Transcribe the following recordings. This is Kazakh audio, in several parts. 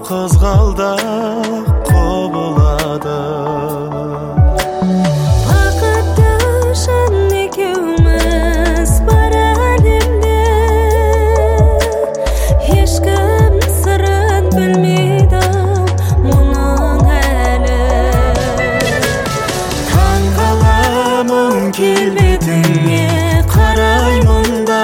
қызғалдақ құбылады. Бақытты жан екеуміз бар әлемде, ешкім сырын білмейді мұның әлі. Таң қаламын келбетіңе қараймын да,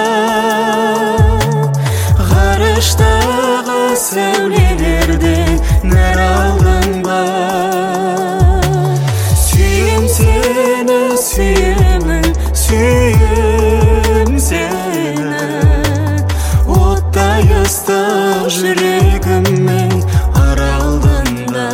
ғарыштағы сәулелерден нәр алдың ба? Сүйем сені, сүйемін, сүйем сені, оттай ыстық жүрегіммен аралдыңда.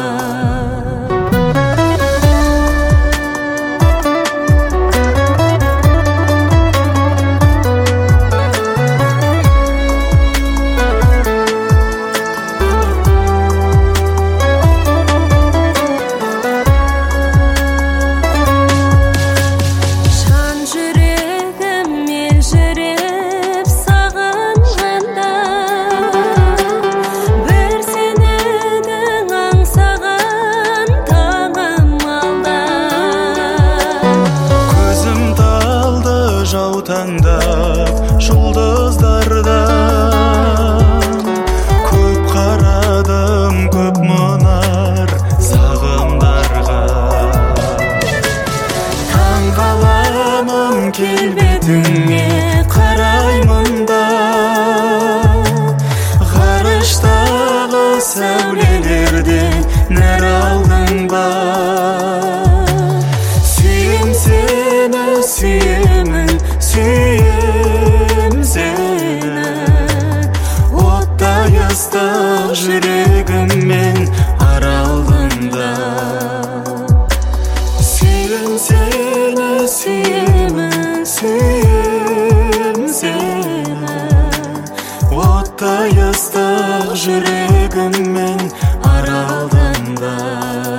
Жаутаңдап жұлдыздардан көп қарадым, көп мұнар сағымдарға. Таң қаламын келбетіңе қараймын да, ғарыштағы сәулелерден нәр алдың ба? Сүйем сені, сүйемін, сүйем сені, оттай ыстық жүрегіммен аралдыңда. Сүйем сені, сүйемін, сүйем сені, оттай ыстық жүрегіммен аралдыңда.